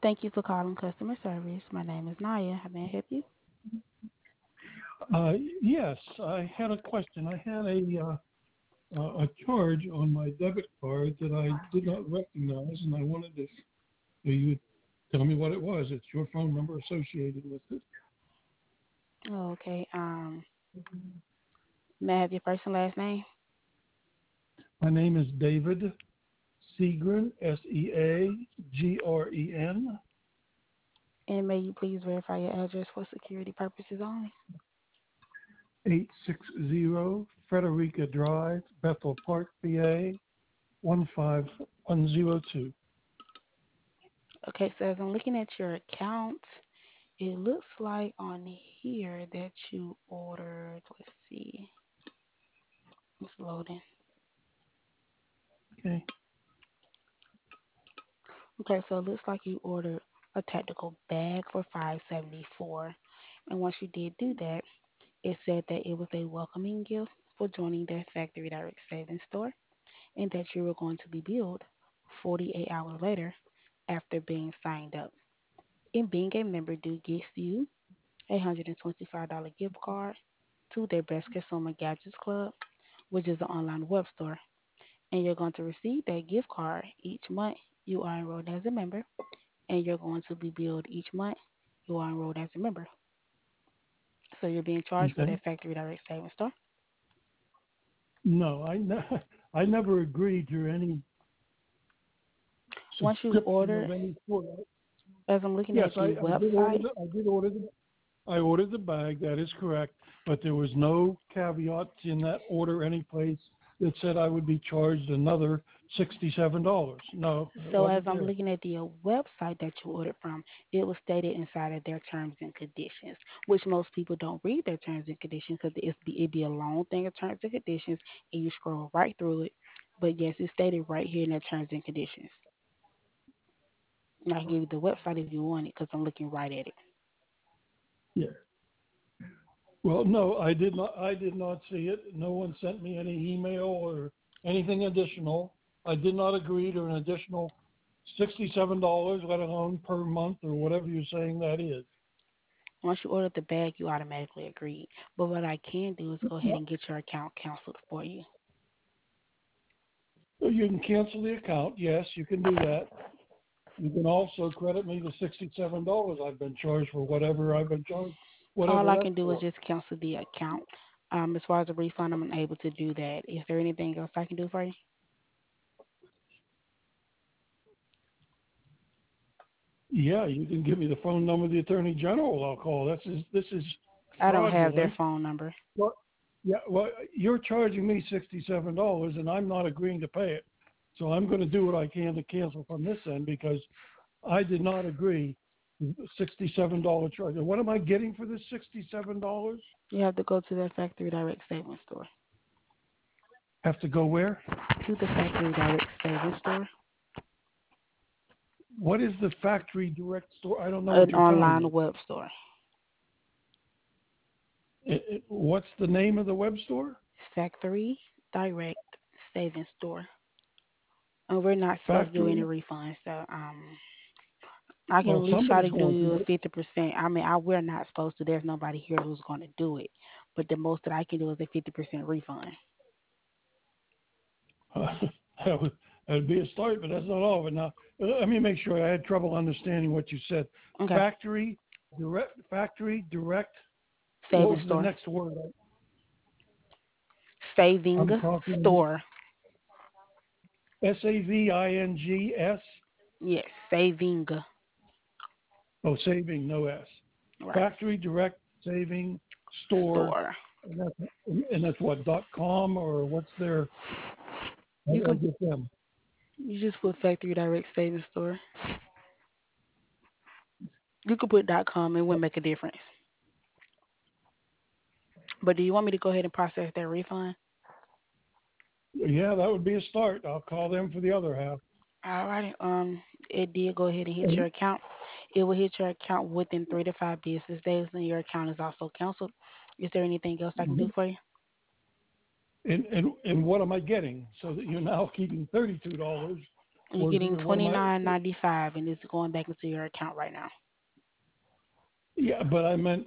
Thank you for calling customer service. My name is Naya. How may I help you? Uh, yes, I had a question. I had a charge on my debit card that I did not recognize, and I wanted if you would tell me what it was. It's your phone number associated with it. Oh, okay. May I have your first and last name? My name is David Seagren, Seagren. And may you please verify your address for security purposes only? 860 Frederica Drive, Bethel Park, PA 15102. Okay, so as I'm looking at your account, it looks like on here that you ordered, let's see, it's loading. Okay. Okay, so it looks like you ordered a tactical bag for 574. And once you did do that, it said that it was a welcoming gift for joining their Factory Direct Savings store and that you were going to be billed 48 hours later after being signed up. And being a member do gives you a $125 gift card to their Best Consumer Gadgets Club, which is an online web store. And you're going to receive that gift card each month you are enrolled as a member, and you're going to be billed each month you are enrolled as a member. So you're being charged for Okay. that Factory Direct Savings store. No, I never agreed to any Once you subscription order, of any sort. as I'm looking Yes, at the I did order website, the I did order the I ordered the bag. That is correct, but there was no caveat in that order any place that said I would be charged another $67. No, it so as wasn't I'm there. looking at the website that you ordered from, it was stated inside of their terms and conditions, which most people don't read their terms and conditions because it'd be a long thing of terms and conditions, and you scroll right through it. But yes, it's stated right here in their terms and conditions. And I can give you the website if you want it because I'm looking right at it. Yeah. Well, no, I did not. I did not see it. No one sent me any email or anything additional. I did not agree to an additional $67, let alone per month or whatever you're saying that is. Once you order the bag, you automatically agree. But what I can do is go ahead and get your account canceled for you. You can cancel the account. Yes, you can do that. You can also credit me the $67 I've been charged for whatever I've been charged, All whatever I that's can do is for. just cancel the account. As far as the refund, I'm unable to do that. Is there anything else I can do for you? Yeah, you can give me the phone number of the Attorney General. I'll call. This is I don't have their fraudulent. phone number. Well, yeah, well, you're charging me $67, and I'm not agreeing to pay it. So I'm going to do what I can to cancel from this end because I did not agree to $67 charge. And what am I getting for this $67? You have to go to the Factory Direct Savings Store. Have to go where? To the Factory Direct Savings Store, What is the factory direct store? I don't know what an you're telling online me. web store. What's the name of the web store? Factory Direct Savings Store. And we're not supposed to do any Factory? refunds, so I can at Well, least try to somebody's do going you a to. 50%. I mean, we're not supposed to. There's nobody here who's going to do it. But the most that I can do is a 50% refund. That would be a start, but that's not all of it. Now, let me make sure. I had trouble understanding what you said. Okay. Factory direct. What Savings was the store. next word? Saving I'm talking store. SAVINGS. Yes, saving. Oh, saving, no S. Right. Factory direct saving store, Store. and that's what .com or what's their? You I can get them. you just put Factory Direct Savings Store. You could put .com. It wouldn't make a difference. But do you want me to go ahead and process that refund? Yeah, that would be a start. I'll call them for the other half. All right. It did go ahead and hit And your account. It will hit your account within 3 to 5 business days, and your account is also canceled. Is there anything else I can do for you? and what am I getting? So that you're now keeping $32 You're getting what am I? 29.95, and it's going back into your account right now. Yeah, but I meant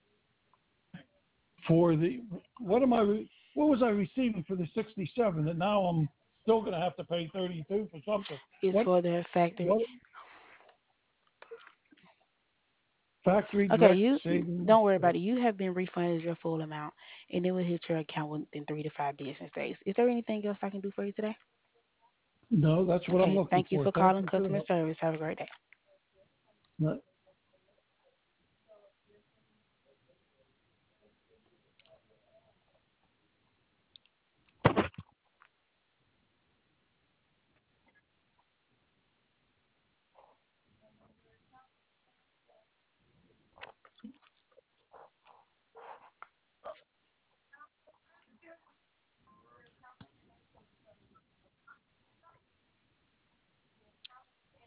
for the what was I receiving for the 67 that now I'm still going to have to pay 32 for something? It's What for the factory. what factory Okay, direct you savings? don't worry about it. You have been refunded your full amount, and it will hit your account within 3 to 5 business days. Is there anything else I can do for you today? No, that's what I'm Okay, looking thank you for. for Thank calling you for the customer service. Have a great day. help.